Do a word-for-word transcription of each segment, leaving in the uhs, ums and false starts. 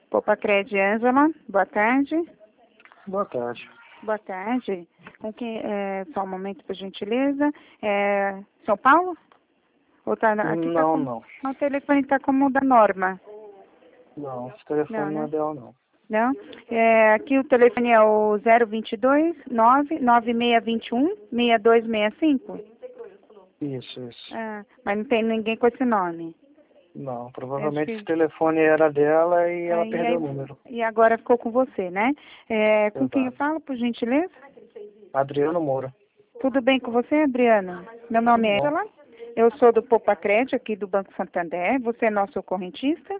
Popacred Ângela, boa tarde. Boa tarde. Boa tarde. Com quem, é, só um momento, por gentileza. É, São Paulo? Ou tá, aqui não, tá como, não. O telefone está como o da Norma. Não, esse telefone Não, não, né? é dela, não. Não? É, aqui o telefone é o zero vinte e dois, nove nove seis dois um, seis dois seis cinco? Isso, isso. Ah, mas não tem ninguém com esse nome. Não, Acho provavelmente que... esse telefone era dela e ela Aí, perdeu aí, o número. e agora ficou com você, né? É, com quem eu Exato. falo, por gentileza? Adriano Moura. Tudo bem com você, Adriana? Meu nome Tudo é bom? Ela. Eu sou do Popacred, aqui do Banco Santander. Você é nosso correntista?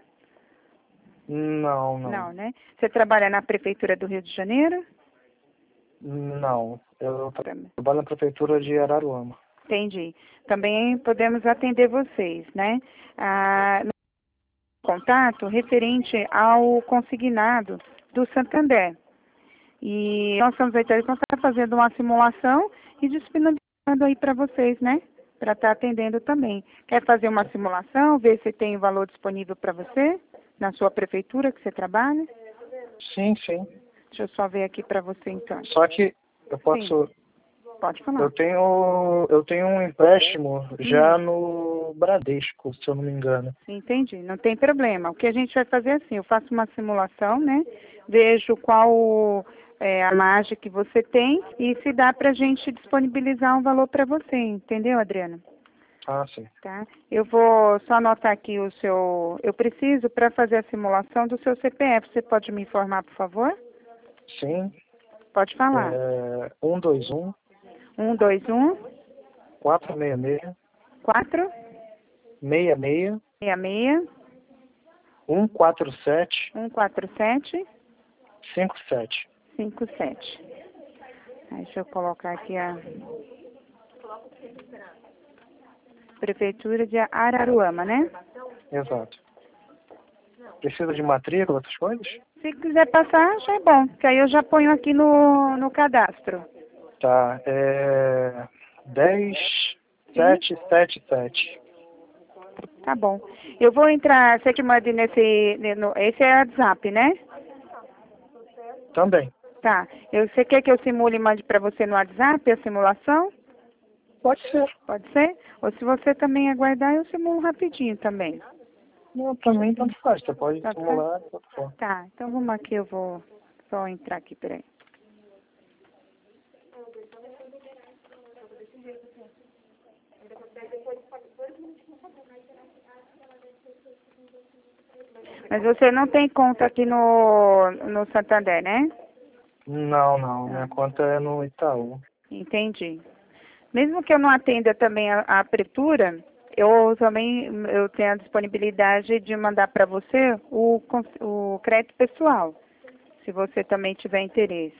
Não, não. Não, né? Você trabalha na Prefeitura do Rio de Janeiro? Não. Eu Também. trabalho na prefeitura de Araruama. Entendi. Também podemos atender vocês, né? Ah, no contato referente ao consignado do Santander. E nós estamos aí então, tá fazendo uma simulação e disponibilizando aí para vocês, né? Para estar atendendo também. Quer fazer uma simulação, ver se tem o valor disponível para você, na sua prefeitura que você trabalha? Sim, sim. Deixa eu só ver aqui para você então. Só que eu posso... Sim, pode falar. Eu tenho, eu tenho um empréstimo já Hum. no Bradesco, se eu não me engano. Entendi, não tem problema. O que a gente vai fazer é assim, eu faço uma simulação, né? Vejo qual é a margem que você tem e se dá para a gente disponibilizar um valor para você, entendeu, Adriana? Ah, sim. Tá? Eu vou só anotar aqui o seu... Eu preciso para fazer a simulação do seu C P F. Você pode me informar, por favor? Sim. Pode falar. É, um dois um, Um, dois, um, quatro seis seis, quatro, seis seis, seis, seis, um quatro sete, um, quatro, sete, cinco sete. cinco, sete. Deixa eu colocar aqui a Prefeitura de Araruama, né? Exato. Precisa de matrícula, outras coisas? Se quiser passar, já é bom, que aí eu já ponho aqui no, no cadastro. Tá, é dez Sim? sete sete sete. Tá bom. Eu vou entrar, você que manda nesse, no, esse é o WhatsApp, né? Também. Tá. Eu, você quer que eu simule e mande para você no WhatsApp a simulação? Pode ser. Pode ser? Ou se você também aguardar, eu simulo rapidinho também. Não, pra mim tanto faz. Você pode Tá, simular de outra forma. tá, então vamos aqui, eu vou só entrar aqui, peraí. Mas você não tem conta aqui no, no Santander, né? Não, não. Ah, Minha conta é no Itaú. entendi. Mesmo que eu não atenda também a, a abertura, eu também eu tenho a disponibilidade de mandar para você o, cons- o crédito pessoal, se você também tiver interesse.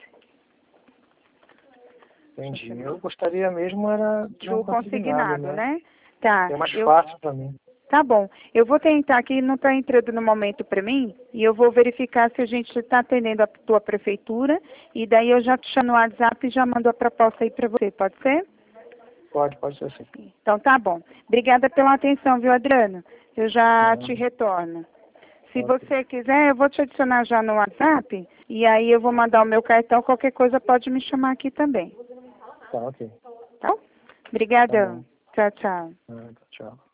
Entendi. Eu gostaria mesmo era de um Do consignado, consignado, né? né? Tá, É mais eu, fácil pra mim. tá bom. Eu vou tentar aqui, não está entrando no momento para mim, e eu vou verificar se a gente está atendendo a tua prefeitura, e daí eu já te chamo no WhatsApp e já mando a proposta aí para você, pode ser? Pode, pode ser assim. Então tá bom. Obrigada pela atenção, viu, Adriano? Eu já Tá, te retorno. Se ok. você quiser, eu vou te adicionar já no WhatsApp, e aí eu vou mandar o meu cartão, qualquer coisa pode me chamar aqui também. Tá, ok. Tá? Tá bom. Obrigadão. Tchau, tchau. Ah, tchau.